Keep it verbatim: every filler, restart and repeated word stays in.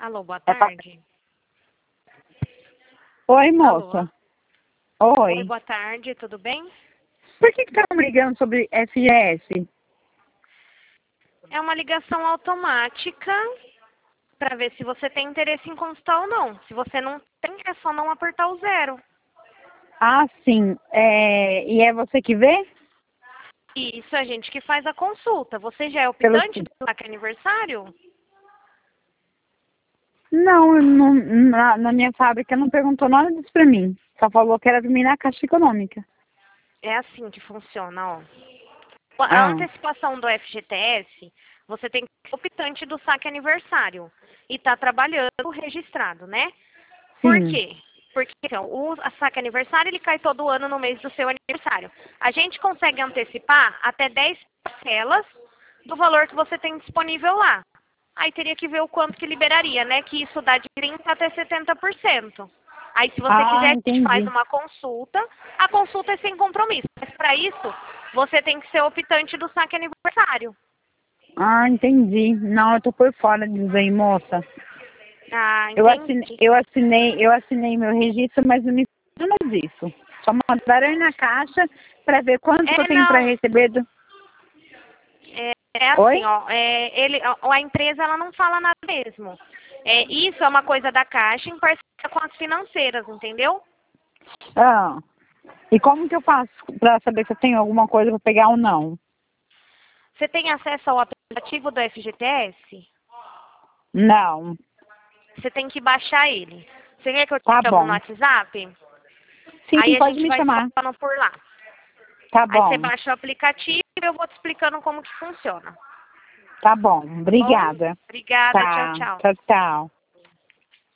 Alô, boa É pra... tarde. Oi, moça. Alô. Oi. Oi, boa tarde, tudo bem? Por que que tá me ligando sobre F G S? É uma ligação automática para ver se você tem interesse em consultar ou não. Se você não tem, é só não apertar o zero. Ah, sim. É... E é você que vê? E isso é a gente que faz a consulta. Você já é Pelo... optante do saque aniversário? Não, não na, na minha fábrica não perguntou nada disso pra mim. Só falou que era pra mim na Caixa Econômica. É assim que funciona, ó. A Ah, antecipação do F G T S, você tem que ser optante do saque aniversário e tá trabalhando registrado, né? Por sim. quê? Porque então, o a saque aniversário ele cai todo ano no mês do seu aniversário. A gente consegue antecipar até dez parcelas do valor que você tem disponível lá. Aí teria que ver o quanto que liberaria, né? Que isso dá de trinta até setenta por cento. Aí se você Ah, quiser, a gente faz entendi. uma consulta. A consulta é sem compromisso. Mas para isso, você tem que ser optante do saque aniversário. Ah, entendi. Não, eu tô por fora disso aí, moça. Ah, Eu assinei, entendi. eu assinei, eu assinei meu registro, mas não me falaram mais disso. Só mandaram aí na caixa pra ver quanto que eu É, tenho pra não. receber do... É, é Oi? assim, ó, é, ele, a, a empresa ela não fala nada mesmo. É, isso é uma coisa da Caixa em parceria com as financeiras, entendeu? Ah. E como que eu faço pra saber se eu tenho alguma coisa pra pegar ou não? Você tem acesso ao aplicativo do F G T S? Não. Você tem que baixar ele. Você quer que eu te Tá chamo no bom. WhatsApp? Sim, Aí a pode gente me vai se chamar. falando por lá. Tá Aí você bom. baixa o aplicativo e eu vou te explicando como que funciona. Tá bom. Tá bom? Obrigada. Obrigada, tchau, Tá. tchau. Tchau, tchau.